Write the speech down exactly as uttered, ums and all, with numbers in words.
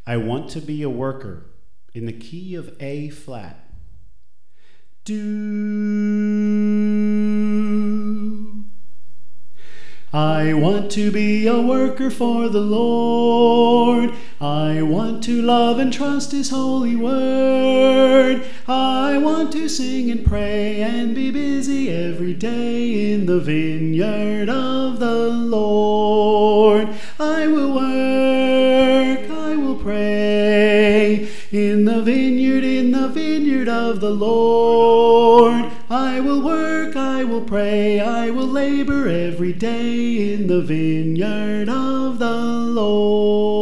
I want to be a worker in the key of A flat. Do. I want to be a worker for the Lord. I want to love and trust His holy word. I want to sing and pray and be busy every day in the vineyard of the Lord. I will work, I will pray in the vineyard, in the vineyard of the Lord. I will work, I will pray, I will labor every day in the vineyard of the Lord.